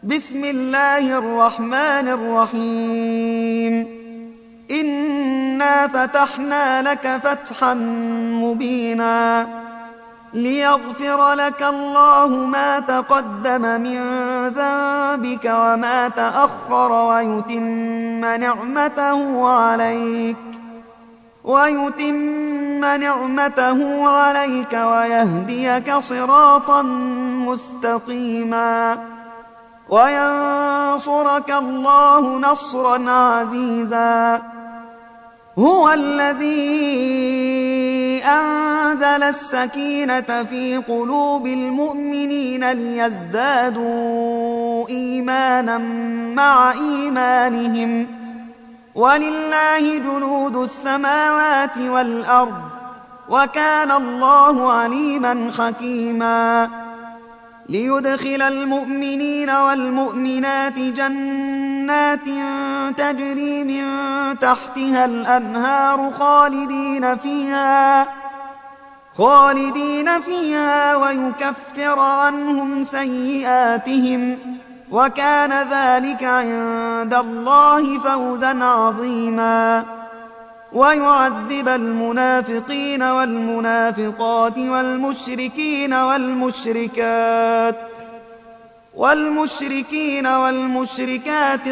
بسم الله الرحمن الرحيم. إنا فتحنا لك فتحا مبينا ليغفر لك الله ما تقدم من ذنبك وما تأخر ويتم نعمته عليك ويهديك صراطا مستقيما وينصرك الله نصرا عزيزا. هو الذي أنزل السكينة في قلوب المؤمنين ليزدادوا إيمانا مع إيمانهم ولله جنود السماوات والأرض وكان الله عليما حكيما. ليدخل المؤمنين والمؤمنات جنات تجري من تحتها الأنهار خالدين فيها ويكفر عنهم سيئاتهم وكان ذلك عند الله فوزا عظيما. ويعذب المنافقين والمنافقات والمشركين والمشركات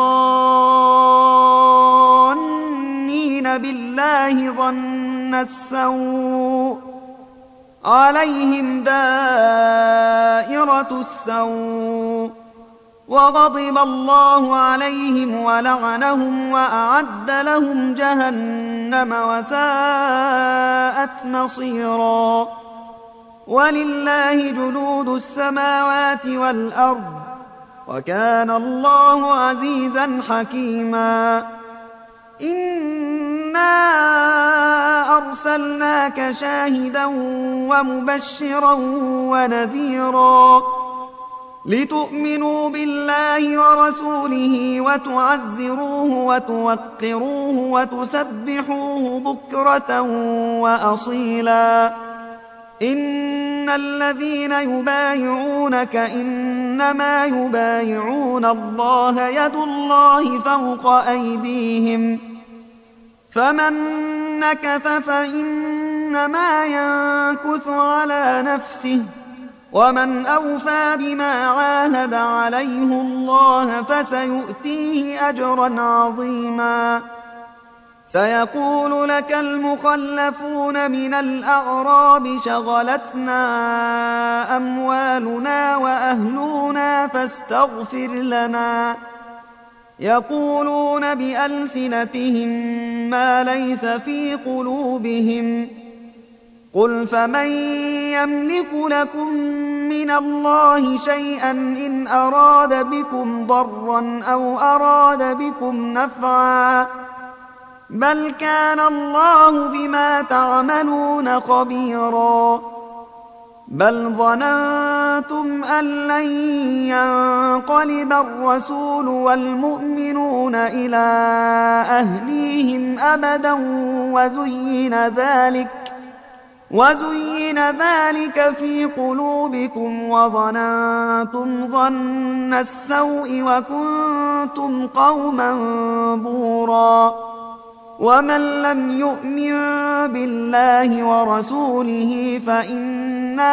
الظانين بالله ظن السوء عليهم دائرة السوء وغضب الله عليهم ولعنهم وأعد لهم جهنم وساءت مصيرا. ولله جنود السماوات والأرض وكان الله عزيزا حكيما. إنا أرسلناك شاهدا ومبشرا ونذيرا لتؤمنوا بالله ورسوله وتعزروه وتوقروه وتسبحوه بكرة وأصيلا. إن الذين يبايعونك إنما يبايعون الله يد الله فوق أيديهم فمن نكث فإنما ينكث على نفسه ومن أوفى بما عاهد عليه الله فسيؤتيه أجرا عظيما. سيقول لك المخلفون من الأعراب شغلتنا أموالنا وأهلنا فاستغفر لنا يقولون بألسنتهم ما ليس في قلوبهم قل فمن يملك لكم من الله شيئا إن أراد بكم ضرا أو أراد بكم نفعا بل كان الله بما تعملون خبيرا. بل ظننتم أن لن ينقلب الرسول والمؤمنون إلى أهليهم أبدا وزين ذلك في قلوبكم وظننتم ظن السوء وكنتم قوما بورا. ومن لم يؤمن بالله ورسوله فإنا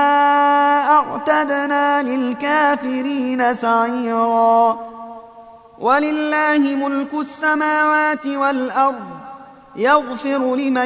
أعتدنا للكافرين سعيرا. ولله ملك السماوات والأرض يغفر لمن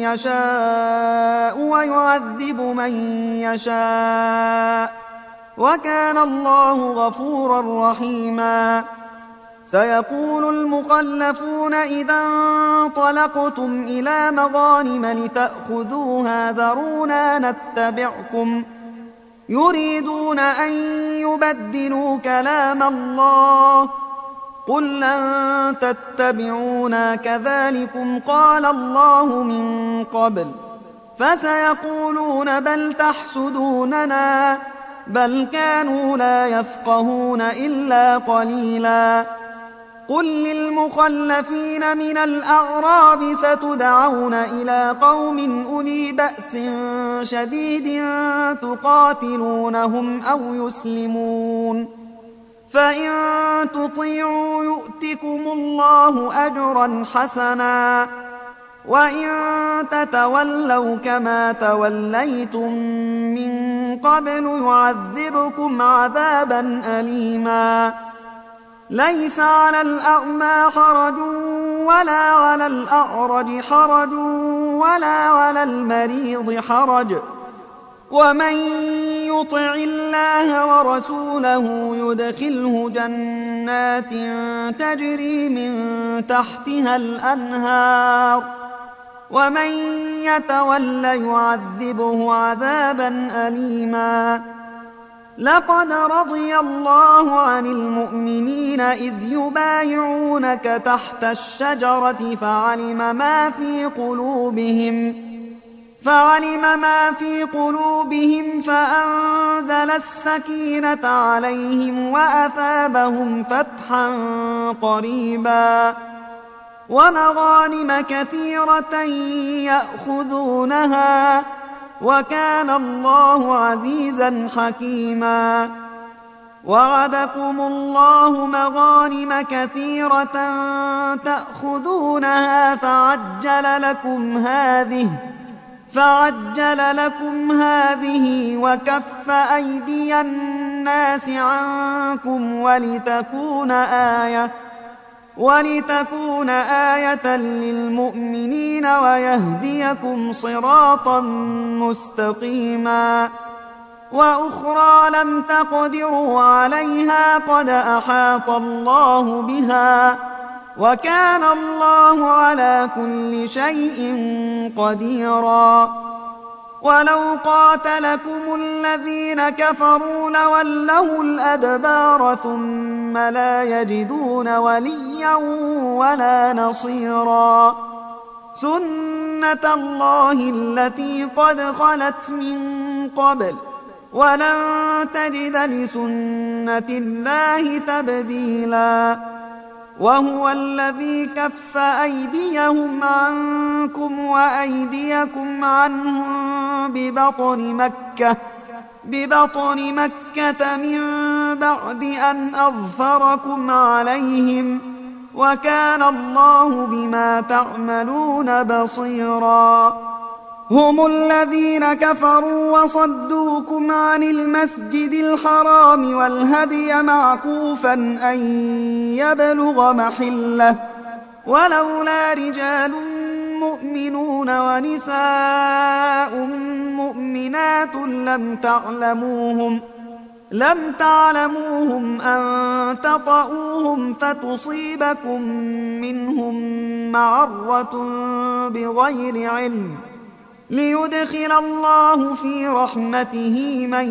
يشاء ويعذب من يشاء وكان الله غفورا رحيما. سيقول المخلفون إذا انطلقتم إلى مغانم لتأخذوها ذرونا نتبعكم يريدون أن يبدلوا كلام الله قل لن تتبعونا كذلكم قال الله من قبل فسيقولون بل تحسدوننا بل كانوا لا يفقهون إلا قليلا. قل للمخلفين من الأعراب ستدعون إلى قوم أولي بأس شديد تقاتلونهم أو يسلمون فإن تطيعوا يؤتكم الله أجرا حسنا وإن تتولوا كما توليتم من قبل يعذبكم عذابا أليما ليس على الأعمى حرج ولا على الأعرج حرج ولا على المريض حرج ومن يطع الله ورسوله يدخله جنات تجري من تحتها الأنهار ومن يتول يعذبه عذابا أليما لقد رضي الله عن المؤمنين إذ يبايعونك تحت الشجرة فعلم ما في قلوبهم فأنزل السكينة عليهم وأثابهم فتحا قريبا ومغانم كثيرة يأخذونها وكان الله عزيزا حكيما وعدكم الله مغانم كثيرة تأخذونها فعجل لكم هذه وكف أيدي الناس عنكم ولتكون آية للمؤمنين ويهديكم صراطا مستقيما وأخرى لم تقدروا عليها قد أحاط الله بها وكان الله على كل شيء قديرا ولو قاتلكم الذين كفروا لولوا الأدبار ثم لا يجدون وليا ولا نصيرا سنة الله التي قد خلت من قبل ولن تجد لسنة الله تبديلا وهو الذي كف أيديهم عنكم وأيديكم عنهم ببطن مكة من بعد أن أظفركم عليهم وكان الله بما تعملون بصيرا هم الذين كفروا وصدوكم عن المسجد الحرام والهدي معكوفا أن يبلغ محله ولولا رجال مؤمنون ونساء مؤمنات لم تعلموهم أن تطؤوهم فتصيبكم منهم معرة بغير علم ليدخل الله في رحمته من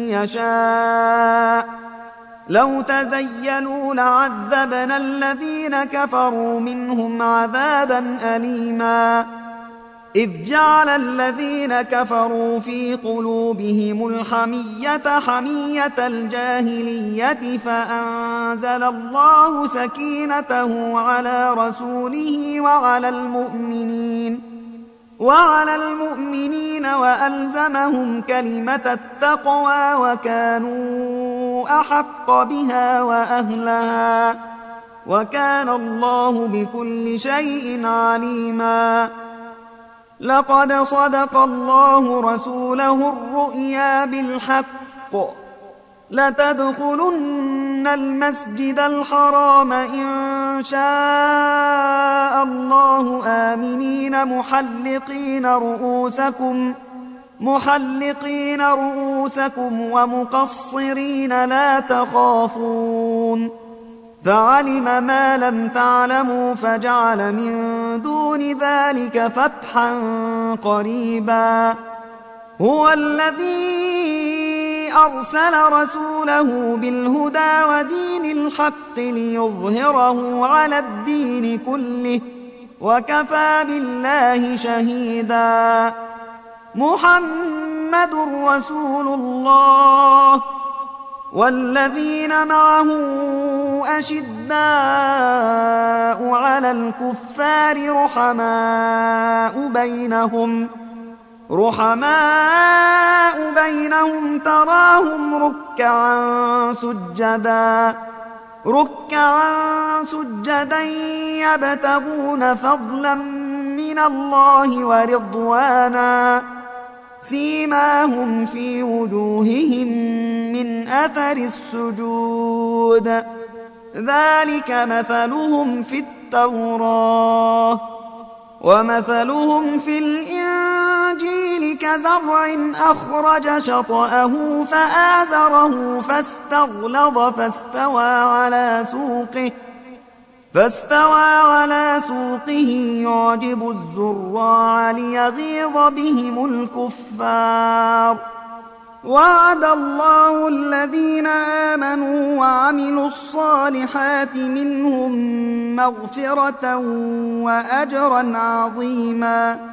يشاء لو تزيلوا لعذبنا الذين كفروا منهم عذابا أليما إذ جعل الذين كفروا في قلوبهم الحمية حمية الجاهلية فأنزل الله سكينته على رسوله وعلى المؤمنين وألزمهم كلمة التقوى وكانوا أحق بها وأهلها وكان الله بكل شيء عليما لقد صدق الله رسوله الرؤيا بالحق لتدخلن المسجد الحرام إن شاء الله آمنين محلقين رؤوسكم ومقصرين لا تخافون فعلم ما لم تعلموا فجعل من دون ذلك فتحا قريبا هو الذي أرسل رسوله بالهدى ودين الحق ليظهره على الدين كله وكفى بالله شهيدا محمد رسول الله والذين معه أشداء على الكفار رحماء بينهم تراهم ركعا سجدا ركعا سجدا يبتغون فضلا من الله ورضوانا سيماهم في وجوههم من أثر السجود ذلك مثلهم في التوراة ومثلهم في الإنجيل كزرع أخرج شطأه فآزره فاستغلظ فاستوى على سوقه يعجب الزراع ليغيظ بهم الكفار وعد الله الذين آمنوا وعملوا الصالحات منهم مغفرة وأجرا عظيما